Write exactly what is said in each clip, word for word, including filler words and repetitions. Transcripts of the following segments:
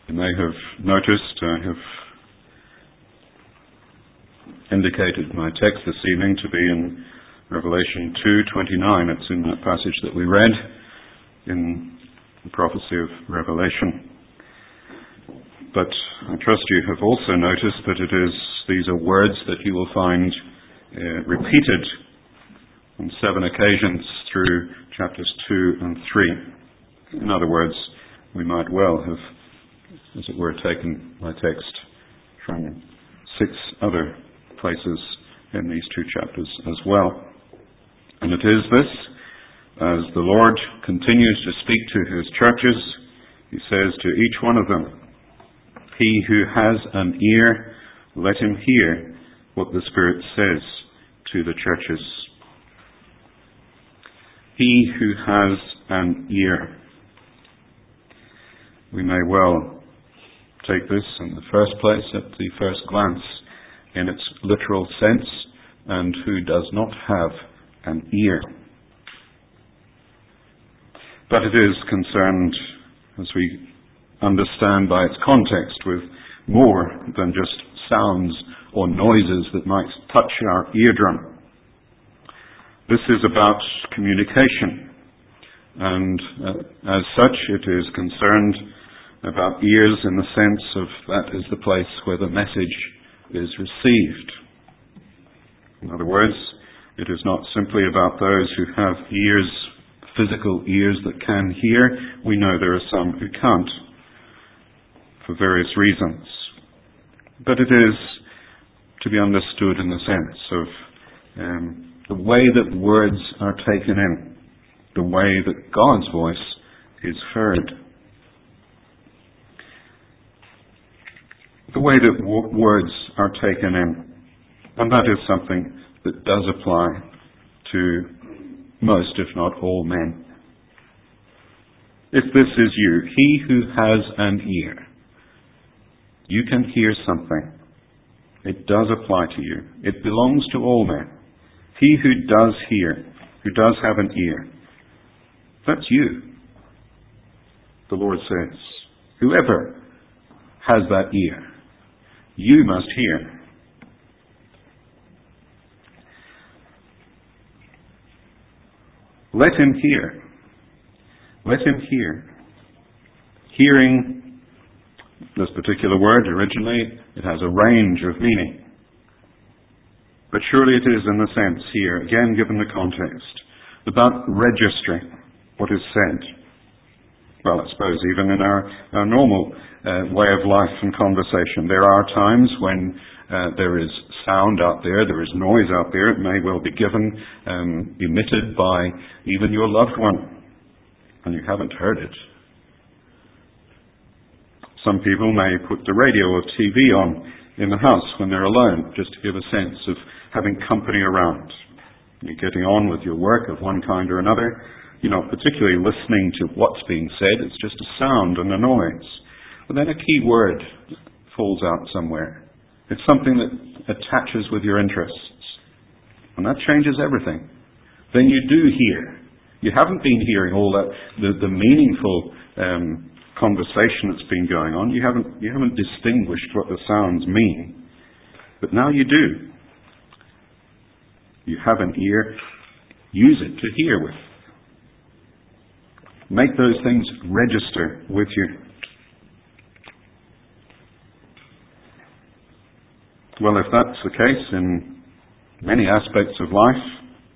You may have noticed I have indicated my text this evening to be in Revelation two twenty-nine. It's in that passage that we read in the prophecy of Revelation. But I trust you have also noticed that it is these are words that you will find uh, repeated on seven occasions through chapters two and three. In other words, we might well have, as it were, taken my text from six other places in these two chapters as well. And it is this, as the Lord continues to speak to his churches, he says to each one of them, "He who has an ear, let him hear what the Spirit says to the churches." He who has an ear. We may well take this in the first place at the first glance in its literal sense, and who does not have an ear. But it is concerned, as we understand by its context, with more than just sounds or noises that might touch our eardrum. This is about communication, and uh, as such it is concerned about ears in the sense of that is the place where the message is received. In other words, it is not simply about those who have ears, physical ears that can hear. We know there are some who can't, for various reasons. But it is to be understood in the sense of um, the way that words are taken in, the way that God's voice is heard. The way that w- words are taken in. And that is something that does apply to most, if not all, men. If this is you, he who has an ear, you can hear something. It does apply to you. It belongs to all men. He who does hear, who does have an ear, that's you. The Lord says, whoever has that ear, you must hear. Let him hear. Let him hear. Hearing, this particular word originally, it has a range of meaning. But surely it is in the sense here, again given the context, about registering what is said. Well, I suppose even in our, our normal uh, way of life and conversation, there are times when uh, there is sound out there, there is noise out there, it may well be given, um, emitted by even your loved one, and you haven't heard it. Some people may put the radio or T V on in the house when they're alone, just to give a sense of having company around. You're getting on with your work of one kind or another. You're not particularly listening to what's being said. It's just a sound and a noise. But then a key word falls out somewhere. It's something that attaches with your interests. And that changes everything. Then you do hear. You haven't been hearing all that, the, the meaningful um, conversation that's been going on. You haven't, you haven't distinguished what the sounds mean. But now you do. You have an ear. Use it to hear with. Make those things register with you. Well, if that's the case in many aspects of life,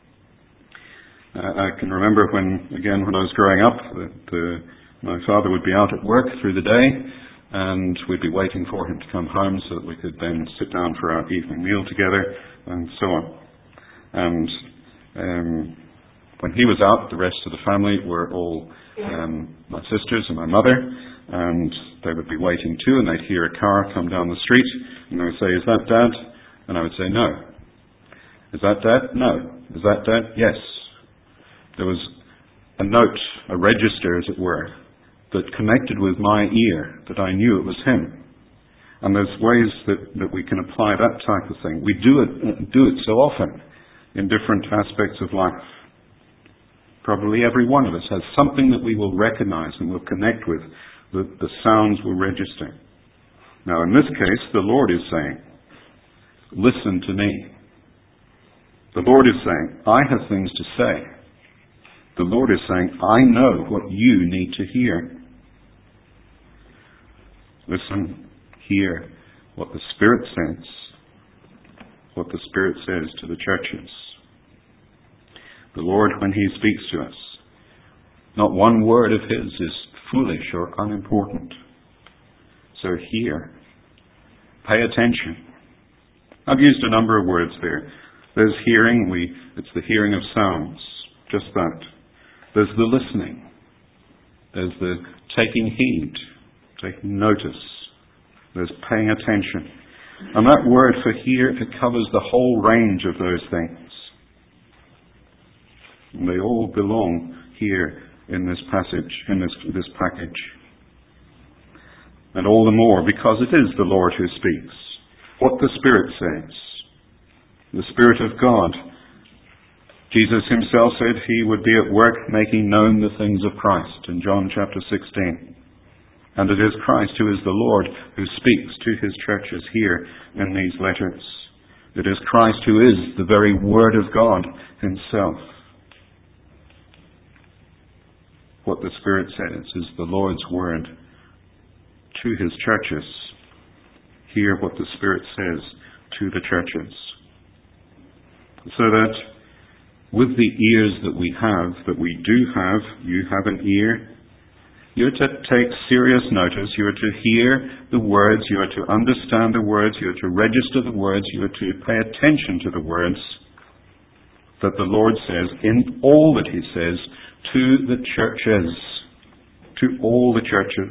uh, I can remember when, again, when I was growing up, that uh, my father would be out at work through the day, and we'd be waiting for him to come home so that we could then sit down for our evening meal together, and so on. And um, when he was out, the rest of the family were all um, my sisters and my mother, and they would be waiting too, and they'd hear a car come down the street, and they would say, "Is that Dad?" And I would say, "No." "Is that Dad?" "No." "Is that Dad?" "Yes." There was a note, a register, as it were, that connected with my ear, that I knew it was him. And there's ways that, that we can apply that type of thing. We do it, do it so often in different aspects of life. Probably every one of us has something that we will recognize and will connect with The, the sounds were registering. Now in this case, the Lord is saying, listen to me. The Lord is saying, I have things to say. The Lord is saying, I know what you need to hear. Listen, hear what the Spirit says, what the Spirit says to the churches. The Lord, when He speaks to us, not one word of His is foolish or unimportant. So hear, pay attention. I've used a number of words there. There's hearing, we, it's the hearing of sounds, just that. There's the listening. There's the taking heed, taking notice. There's paying attention. And that word for hear, it covers the whole range of those things. And they all belong here in this passage, in this, this package. And all the more because it is the Lord who speaks. What the Spirit says. The Spirit of God. Jesus Himself said He would be at work making known the things of Christ in John chapter sixteen. And it is Christ who is the Lord who speaks to His churches here in these letters. It is Christ who is the very Word of God Himself. What the Spirit says is the Lord's Word to His churches. Hear what the Spirit says to the churches. So that with the ears that we have, that we do have, you have an ear, you're to take serious notice, you're to hear the words, you're to understand the words, you're to register the words, you're to pay attention to the words that the Lord says in all that He says to the churches, to all the churches.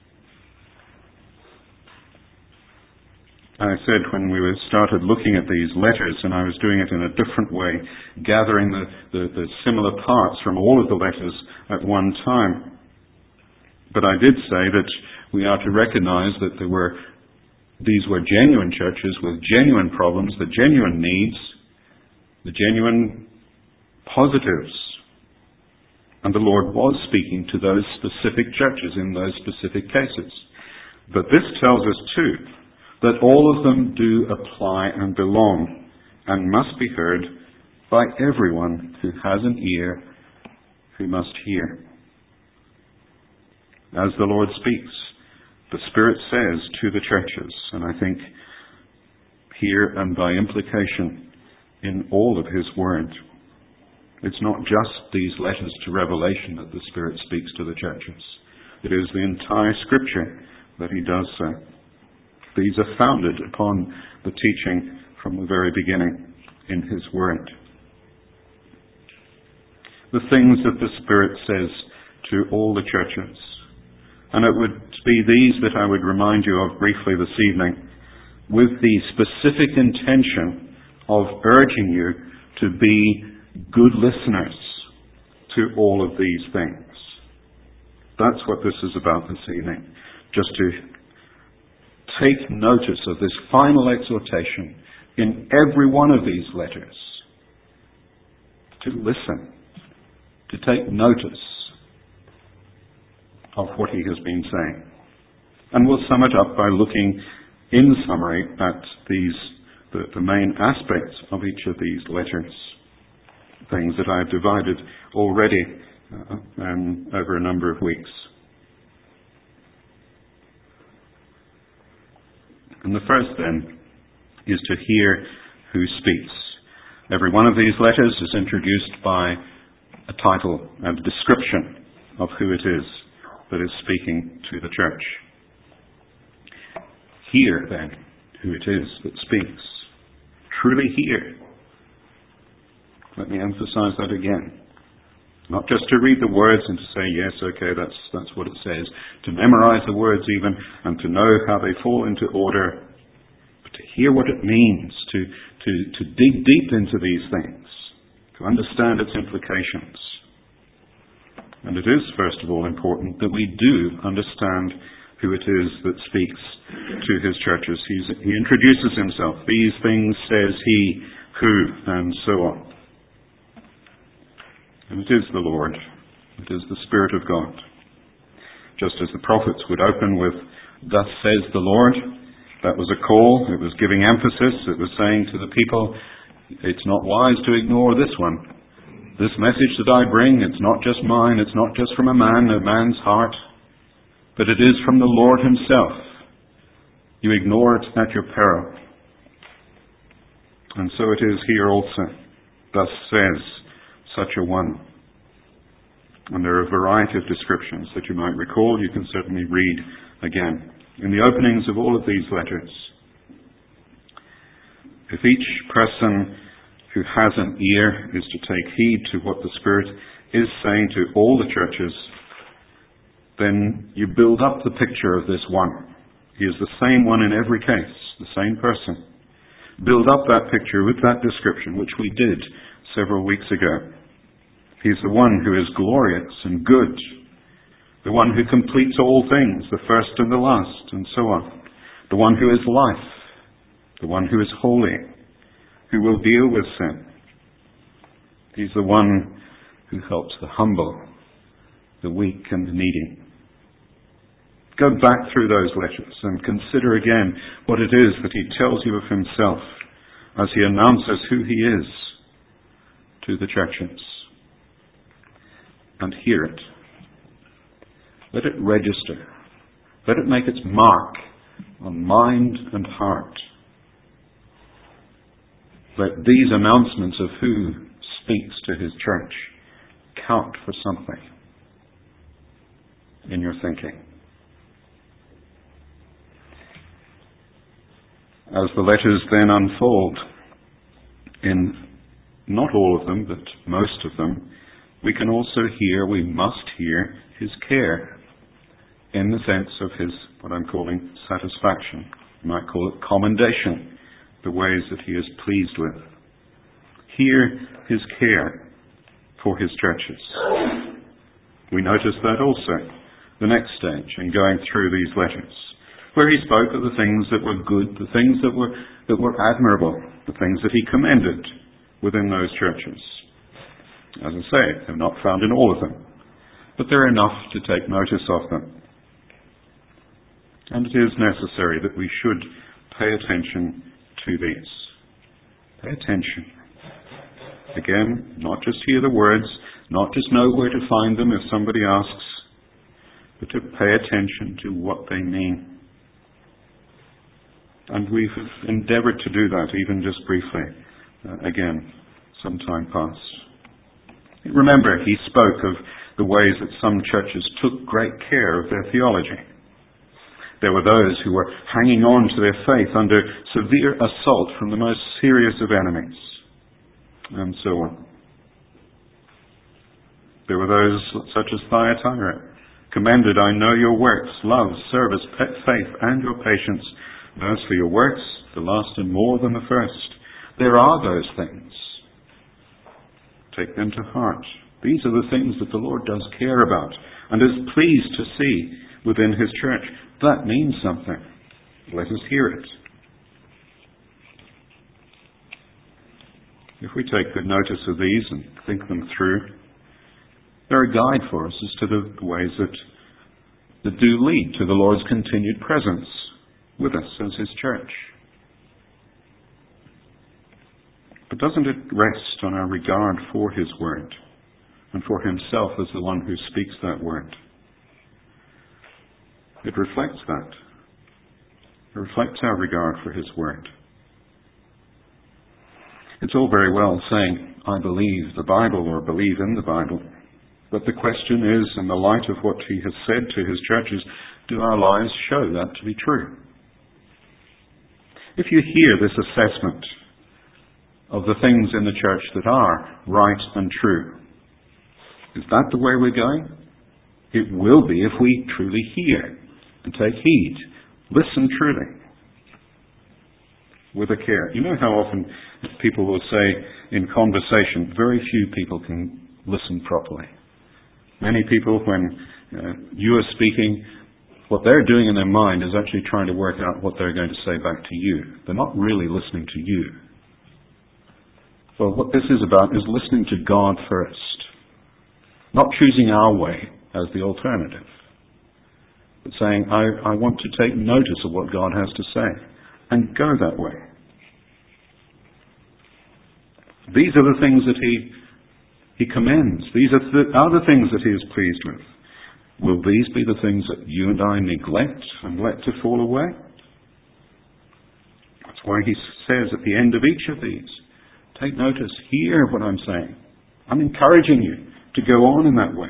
I said when we started looking at these letters, and I was doing it in a different way, gathering the, the, the similar parts from all of the letters at one time. But I did say that we are to recognize that there were, these were genuine churches with genuine problems, the genuine needs, the genuine positives. And the Lord was speaking to those specific churches in those specific cases. But this tells us too, that all of them do apply and belong and must be heard by everyone who has an ear, who must hear. As the Lord speaks, the Spirit says to the churches, and I think here and by implication in all of His Word. It's not just these letters to Revelation that the Spirit speaks to the churches. It is the entire Scripture that He does so. These are founded upon the teaching from the very beginning in His Word. The things that the Spirit says to all the churches. And it would be these that I would remind you of briefly this evening, with the specific intention of urging you to be good listeners to all of these things. That's what this is about this evening. Just to take notice of this final exhortation in every one of these letters. To listen. To take notice of what He has been saying. And we'll sum it up by looking in summary at these, the, the main aspects of each of these letters. Things that I've divided already uh, um, over a number of weeks. And the first then is to hear who speaks. Every one of these letters is introduced by a title and a description of who it is that is speaking to the church. Hear then who it is that speaks. Truly hear. Let me emphasize that again. Not just to read the words and to say, yes, okay, that's that's what it says. To memorize the words even, and to know how they fall into order. But to hear what it means, to, to, to dig deep into these things, to understand its implications. And it is, first of all, important that we do understand who it is that speaks to His churches. He's, he introduces Himself. These things says He, who, and so on. And it is the Lord. It is the Spirit of God. just as the prophets would open with, "Thus says the Lord." That was a call. It was giving emphasis. It was saying to the people, it's not wise to ignore this one. This message that I bring, it's not just mine. It's not just from a man, a man's heart, but it is from the Lord himself. You ignore it at your peril. And so it is here also. Thus says such a one. And there are a variety of descriptions that you might recall. You can certainly read again in the openings of all of these letters. If each person who has an ear is to take heed to what the Spirit is saying to all the churches, then you build up the picture of this one. He is the same one in every case, the same person. Build up that picture with that description, which we did several weeks ago. He's the one who is glorious and good, the one who completes all things, the first and the last, and so on. The one who is life, the one who is holy, who will deal with sin. He's the one who helps the humble, the weak and the needy. Go back through those letters and consider again what it is that he tells you of himself as he announces who he is to the churches. And hear it. Let it register. Let it make its mark on mind and heart. Let these announcements of who speaks to his church count for something in your thinking. As the letters then unfold, in not all of them, but most of them, we can also hear, we must hear, his care, in the sense of his, what I'm calling, satisfaction. You might call it commendation, the ways that he is pleased with. Hear his care for his churches. We notice that also, the next stage, in going through these letters, where he spoke of the things that were good, the things that were that were admirable, the things that he commended within those churches. As I say, they're not found in all of them, but they're enough to take notice of them. And it is necessary that we should pay attention to these. Pay attention. Again, not just hear the words, not just know where to find them if somebody asks, but to pay attention to what they mean. And we've endeavoured to do that, even just briefly, uh, again, some time past. Remember, he spoke of the ways that some churches took great care of their theology. There were those who were hanging on to their faith under severe assault from the most serious of enemies, and so on. There were those such as Thyatira, commended, I know your works, love, service, faith, and your patience. As for your works, the last and more than the first. There are those things. Take them to heart. These are the things that the Lord does care about and is pleased to see within his church. That means something. Let us hear it. If we take good notice of these and think them through, they're a guide for us as to the ways that, that do lead to the Lord's continued presence with us as his church. But doesn't it rest on our regard for his word and for himself as the one who speaks that word? It reflects that. It reflects our regard for his word. It's all very well saying, I believe the Bible or believe in the Bible. But the question is, in the light of what he has said to his churches, do our lives show that to be true? If you hear this assessment of the things in the church that are right and true, is that the way we're going? It will be if we truly hear and take heed. Listen truly. With a care. You know how often people will say in conversation, very few people can listen properly. Many people, when uh, you are speaking, what they're doing in their mind is actually trying to work out what they're going to say back to you. They're not really listening to you. Well, what this is about is listening to God first. Not choosing our way as the alternative. but saying, I, I want to take notice of what God has to say and go that way. These are the things that he, he commends. These are the other things that he is pleased with. Will these be the things that you and I neglect and let to fall away? That's why he says at the end of each of these, take notice, hear what I'm saying. I'm encouraging you to go on in that way.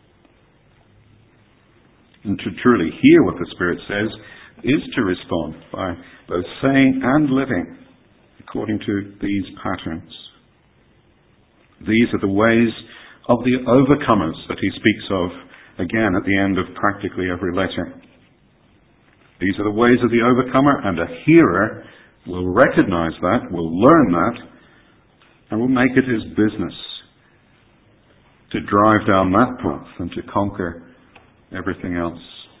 And to truly hear what the Spirit says is to respond by both saying and living according to these patterns. These are the ways of the overcomers that he speaks of again at the end of practically every letter. These are the ways of the overcomer, and a hearer will recognize that, will learn that, and will make it his business to drive down that path and to conquer everything else.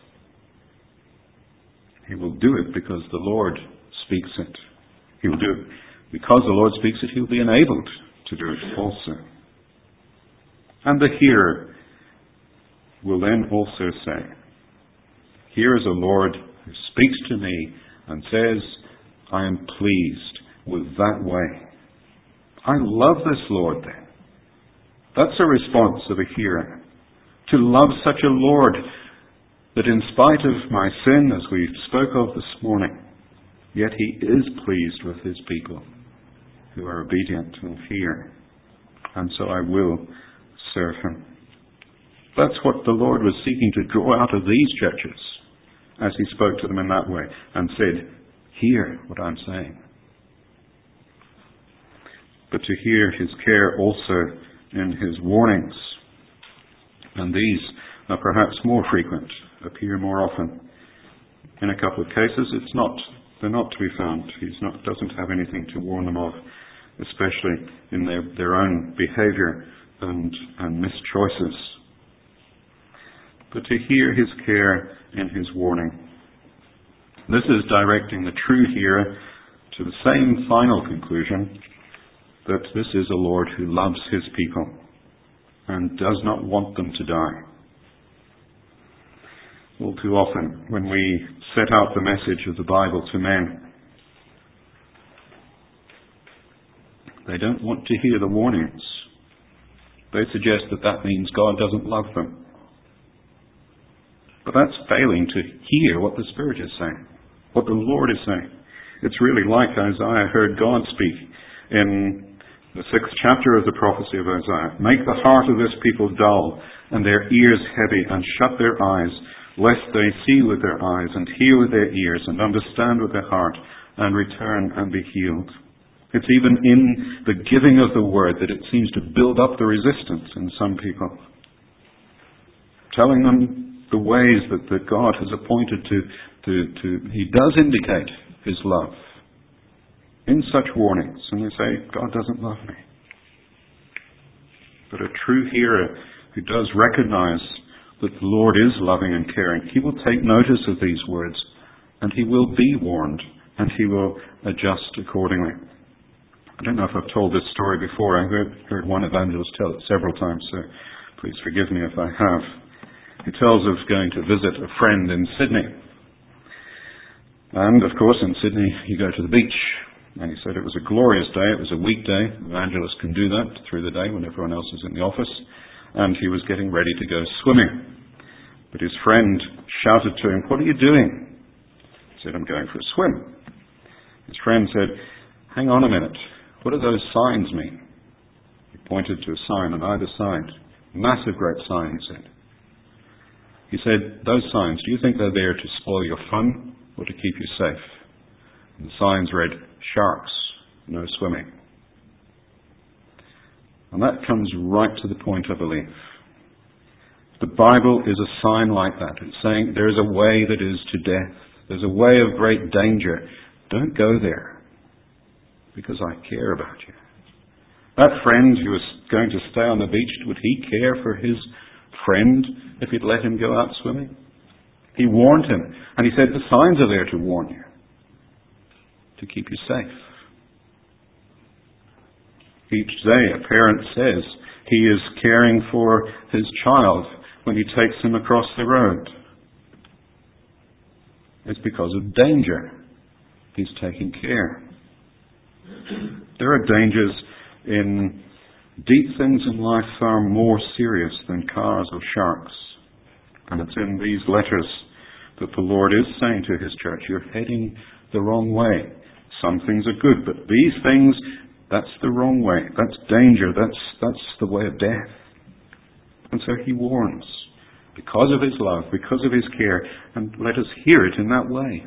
He will do it because the Lord speaks it. He will do it because the Lord speaks it. He will be enabled to do it also. And the hearer will then also say, here is a Lord who speaks to me and says, I am pleased with that way. I love this Lord then. That's a response of a hearer. To love such a Lord that in spite of my sin, as we spoke of this morning, yet he is pleased with his people who are obedient and hear. And so I will serve him. That's what the Lord was seeking to draw out of these churches as he spoke to them in that way and said, hear what I'm saying. But to hear his care also in his warnings. And these are perhaps more frequent, appear more often. In a couple of cases, it's not, they're not to be found. He not, doesn't have anything to warn them of, especially in their, their own behavior and, and mischoices. But to hear his care in his warning. This is directing the true hearer to the same final conclusion, that this is a Lord who loves his people and does not want them to die. All too often, when we set out the message of the Bible to men, they don't want to hear the warnings. They suggest that that means God doesn't love them. But that's failing to hear what the Spirit is saying, what the Lord is saying. It's really like Isaiah heard God speak in the sixth chapter of the prophecy of Isaiah. Make the heart of this people dull, and their ears heavy, and shut their eyes, lest they see with their eyes, and hear with their ears, and understand with their heart, and return and be healed. It's even in the giving of the word that it seems to build up the resistance in some people. Telling them the ways that, that God has appointed to, to, to, he does indicate his love in such warnings, and they say, God doesn't love me. But a true hearer who does recognize that the Lord is loving and caring, he will take notice of these words, and he will be warned, and he will adjust accordingly. I don't know if I've told this story before. I've heard, heard one evangelist tell it several times, so please forgive me if I have. He tells of going to visit a friend in Sydney. And, of course, in Sydney, you go to the beach. And he said it was a glorious day. It was a weekday. Evangelists can do that through the day when everyone else is in the office. And he was getting ready to go swimming. But his friend shouted to him, what are you doing? He said, I'm going for a swim. His friend said, hang on a minute. What do those signs mean? He pointed to a sign on either side. Massive great sign, he said. He said, those signs, do you think they're there to spoil your fun or to keep you safe? And the signs read, sharks, no swimming. And that comes right to the point, I believe. The Bible is a sign like that. It's saying there is a way that is to death. There's a way of great danger. Don't go there, because I care about you. That friend who was going to stay on the beach, would he care for his friend if he'd let him go out swimming? He warned him, and he said the signs are there to warn you, to keep you safe. Each day a parent says he is caring for his child when he takes him across the road. It's because of danger. He's taking care. There are dangers in deep things in life far more serious than cars or sharks. And it's in these letters that the Lord is saying to his church, you're heading the wrong way. Some things are good, but these things, that's the wrong way. That's danger. That's, that's the way of death. And so he warns, because of his love, because of his care, and let us hear it in that way.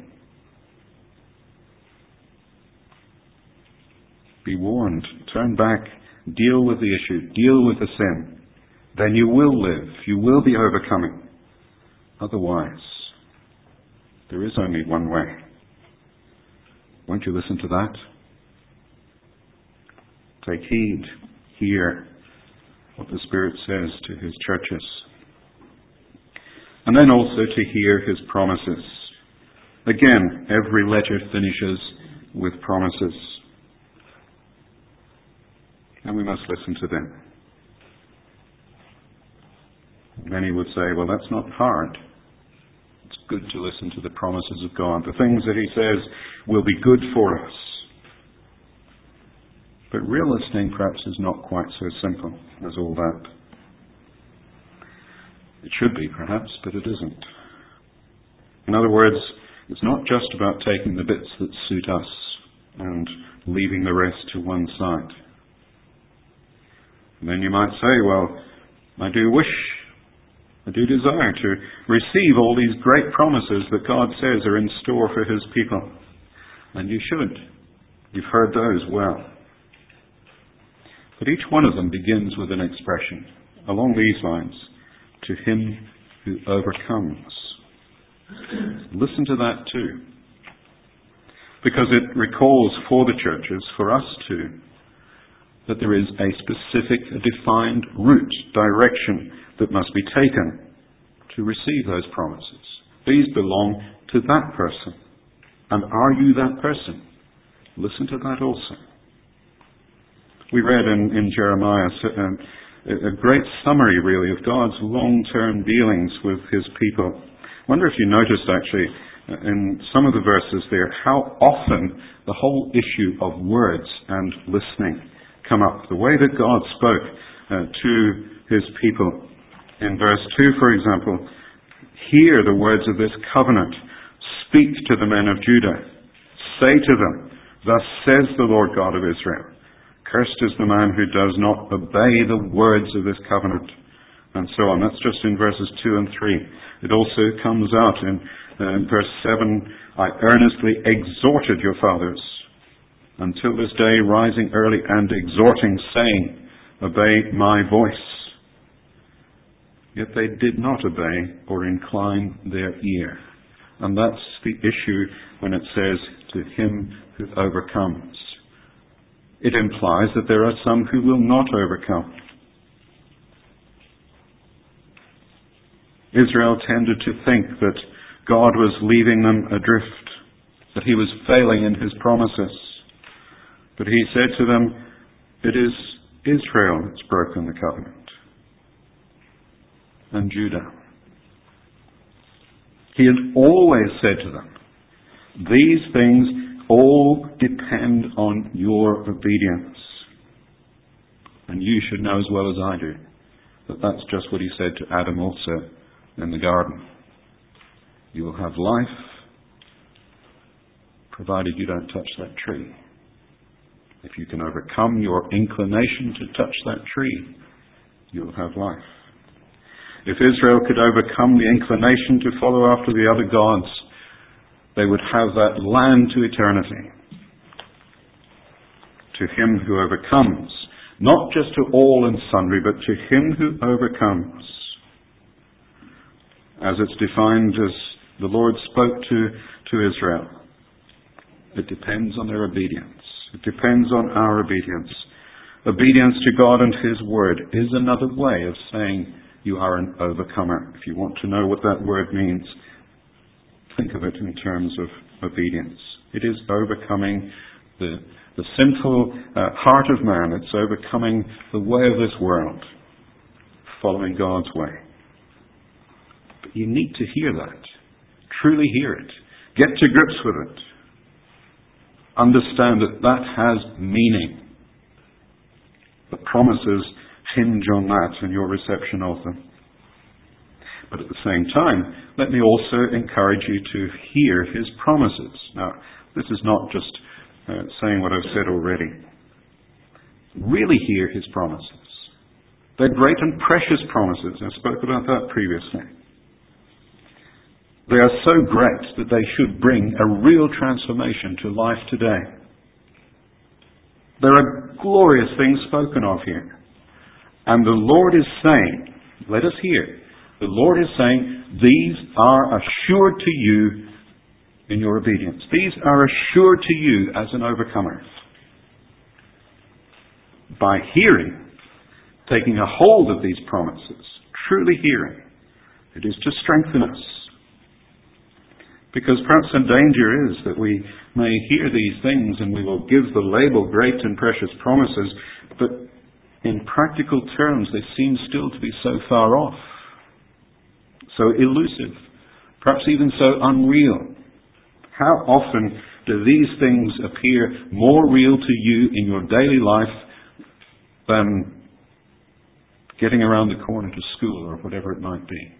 Be warned. Turn back. Deal with the issue. Deal with the sin. Then you will live. You will be overcoming. Otherwise, there is only one way. Won't you listen to that? Take heed. Hear what the Spirit says to his churches. And then also to hear his promises. Again, every letter finishes with promises. And we must listen to them. Many would say, well, that's not hard. It's good to listen to the promises of God. The things that he says will be good for us. But real listening perhaps is not quite so simple as all that. It should be perhaps, but it isn't. In other words, it's not just about taking the bits that suit us and leaving the rest to one side. And then you might say, well, I do wish, I do desire to receive all these great promises that God says are in store for his people. And you should. You've heard those well. But each one of them begins with an expression along these lines, to him who overcomes. Listen to that too. Because it recalls for the churches, for us too, that there is a specific, a defined route, direction that must be taken to receive those promises. These belong to that person. And are you that person? Listen to that also. We read in, in Jeremiah um, a great summary, really, of God's long-term dealings with his people. I wonder if you noticed, actually, in some of the verses there, how often the whole issue of words and listening come up. The way that God spoke uh, to his people. In verse two, for example, hear the words of this covenant. Speak to the men of Judah. Say to them, thus says the Lord God of Israel. Cursed is the man who does not obey the words of this covenant. And so on. That's just in verses two and three. It also comes out in, uh, in verse seven. I earnestly exhorted your fathers until this day, rising early and exhorting, saying, obey my voice. Yet they did not obey or incline their ear. And that's the issue when it says, to him who overcomes. It implies that there are some who will not overcome. Israel tended to think that God was leaving them adrift, that he was failing in his promises. But he said to them, it is Israel that's broken the covenant, and Judah. He had always said to them, these things all depend on your obedience. And you should know as well as I do that that's just what he said to Adam also in the garden. You will have life provided you don't touch that tree. If you can overcome your inclination to touch that tree, you will have life. If Israel could overcome the inclination to follow after the other gods, they would have that land to eternity. To him who overcomes, not just to all and sundry, but to him who overcomes. As it's defined as the Lord spoke to, to Israel, it depends on their obedience. It depends on our obedience. Obedience to God and his word is another way of saying you are an overcomer. If you want to know what that word means, think of it in terms of obedience. It is overcoming the, the sinful uh, heart of man. It's overcoming the way of this world, following God's way. But you need to hear that. Truly hear it. Get to grips with it. Understand that that has meaning. The promises hinge on that and your reception of them. But at the same time, let me also encourage you to hear his promises. Now, this is not just uh, saying what I've said already. Really hear his promises. They're great and precious promises. I spoke about that previously. They are so great that they should bring a real transformation to life today. There are glorious things spoken of here. And the Lord is saying, let us hear, the Lord is saying, these are assured to you in your obedience. These are assured to you as an overcomer. By hearing, taking a hold of these promises, truly hearing, it is to strengthen us. Because perhaps the danger is that we may hear these things and we will give the label great and precious promises, but in practical terms they seem still to be so far off, so elusive, perhaps even so unreal. How often do these things appear more real to you in your daily life than getting around the corner to school or whatever it might be?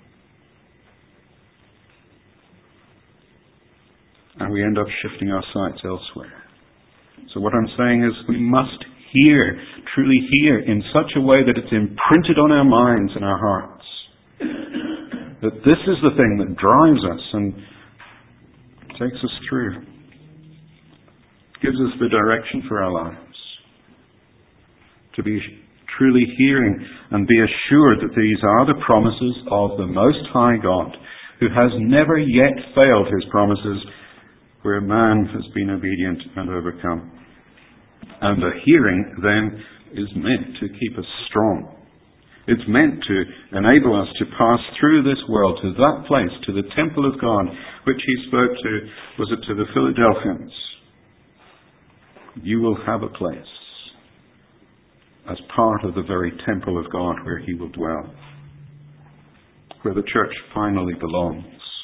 And we end up shifting our sights elsewhere. So what I'm saying is we must hear, truly hear, in such a way that it's imprinted on our minds and our hearts. That this is the thing that drives us and takes us through. Gives us the direction for our lives. To be truly hearing and be assured that these are the promises of the Most High God, who has never yet failed his promises where man has been obedient and overcome. And the hearing then is meant to keep us strong. It's meant to enable us to pass through this world to that place, to the temple of God, which he spoke to, was it to the Philadelphians? You will have a place as part of the very temple of God where he will dwell, where the church finally belongs.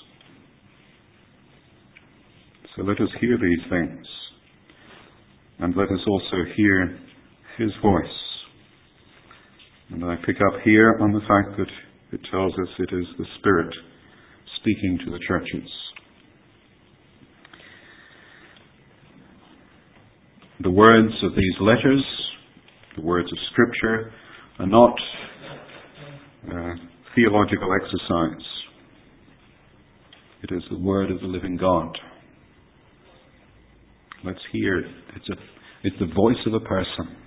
So let us hear these things, and let us also hear his voice. And I pick up here on the fact that it tells us it is the Spirit speaking to the churches. The words of these letters, the words of Scripture, are not uh, theological exercise. It is the word of the living God. Let's hear it. It's, a, it's the voice of a person.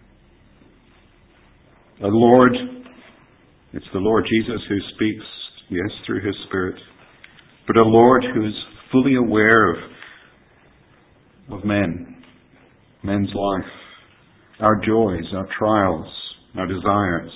A Lord, it's the Lord Jesus who speaks, yes, through his Spirit, but a Lord who is fully aware of, of men, men's life, our joys, our trials, our desires.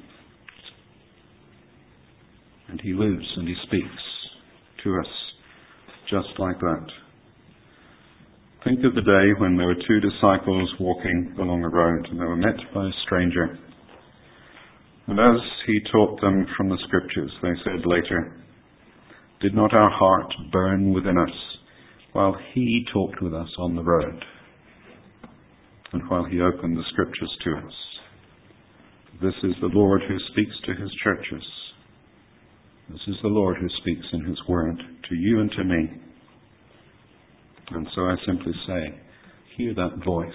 And he lives and he speaks to us just like that. Think of the day when there were two disciples walking along a road and they were met by a stranger. And as he taught them from the Scriptures, they said later, "Did not our heart burn within us while he talked with us on the road, and while he opened the Scriptures to us?" This is the Lord who speaks to his churches. This is the Lord who speaks in his word to you and to me. And so I simply say, hear that voice.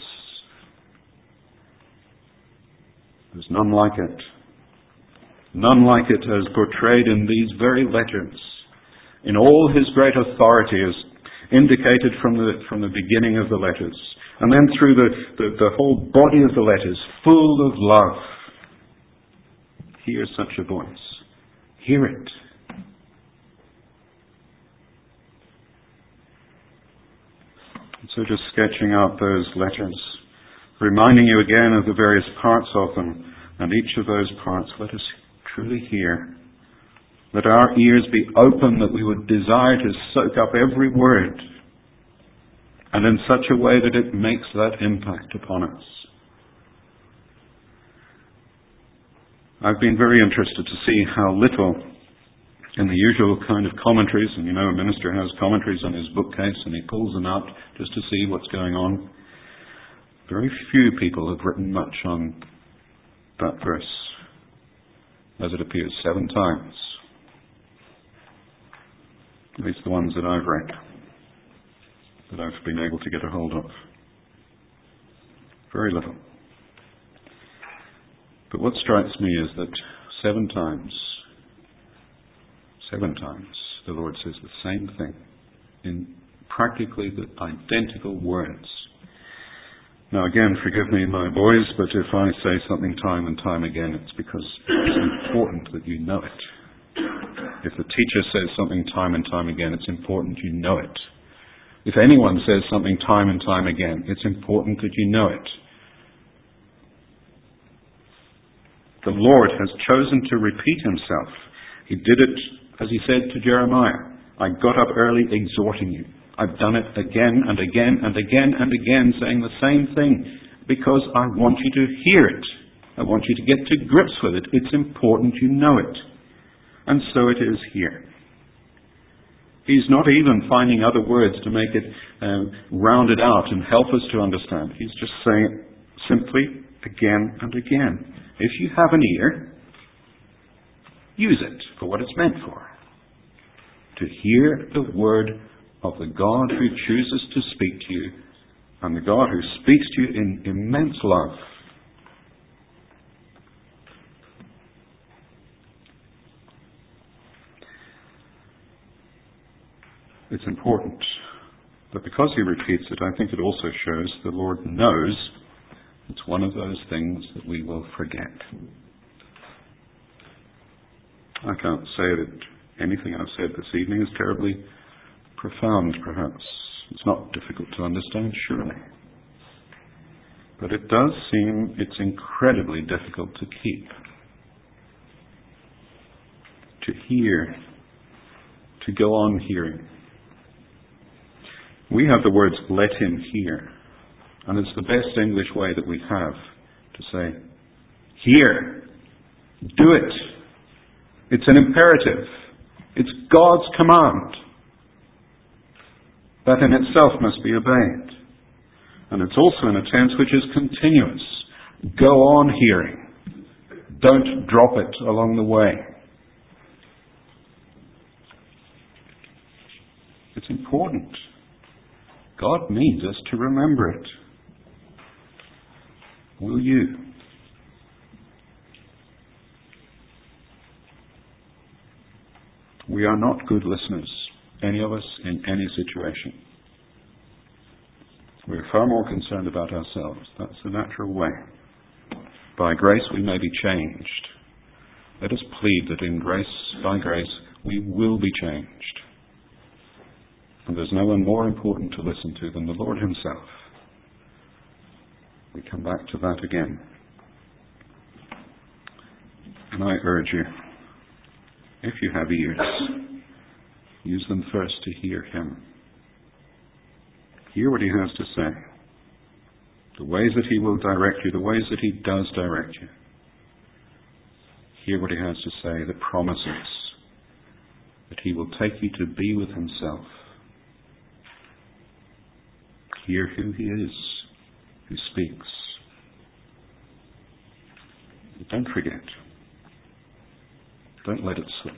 There's none like it. None like it as portrayed in these very letters, in all his great authority as indicated from the from the beginning of the letters, and then through the, the, the whole body of the letters, full of love. Hear such a voice. Hear it. So just sketching out those letters, reminding you again of the various parts of them, and each of those parts, let us truly hear. Let our ears be open that we would desire to soak up every word, and in such a way that it makes that impact upon us. I've been very interested to see how little in the usual kind of commentaries, and you know a minister has commentaries on his bookcase and he pulls them out just to see what's going on. Very few people have written much on that verse, as it appears seven times. At least the ones that I've read, that I've been able to get a hold of. Very little. But what strikes me is that seven times, seven times, the Lord says the same thing in practically the identical words. Now again, forgive me, my boys, but if I say something time and time again, it's because it's important that you know it. If the teacher says something time and time again, it's important you know it. If anyone says something time and time again, it's important that you know it. The Lord has chosen to repeat himself. He did it, as he said to Jeremiah, I got up early exhorting you. I've done it again and again and again and again, saying the same thing, because I want you to hear it. I want you to get to grips with it. It's important you know it. And so it is here. He's not even finding other words to make it um, rounded out and help us to understand. He's just saying it simply again and again. If you have an ear, use it for what it's meant for. To hear the word of the God who chooses to speak to you, and the God who speaks to you in immense love. It's important that because he repeats it, I think it also shows the Lord knows it's one of those things that we will forget. I can't say that anything I've said this evening is terribly profound, perhaps. It's not difficult to understand, surely. But it does seem it's incredibly difficult to keep. To hear. To go on hearing. We have the words, let him hear. And it's the best English way that we have to say, hear. Do it. It's an imperative. It's God's command. That in itself must be obeyed. And it's also in a tense which is continuous. Go on hearing. Don't drop it along the way. It's important. God needs us to remember it. Will you? We are not good listeners, any of us, in any situation. We're far more concerned about ourselves. That's the natural way. By grace we may be changed. Let us plead that in grace, by grace, we will be changed. And there's no one more important to listen to than the Lord himself. We come back to that again. And I urge you, if you have ears, use them first to hear him. Hear what he has to say. The ways that he will direct you, the ways that he does direct you. Hear what he has to say, the promises that he will take you to be with himself. Hear who he is, who speaks. Don't forget. Don't let it slip.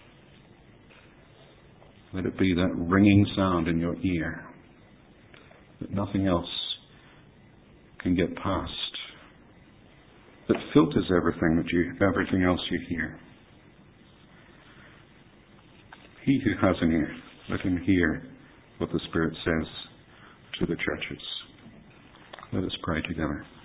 Let it be that ringing sound in your ear that nothing else can get past, that filters everything that you, everything else you hear. He who has an ear, let him hear what the Spirit says to the churches. Let us pray together.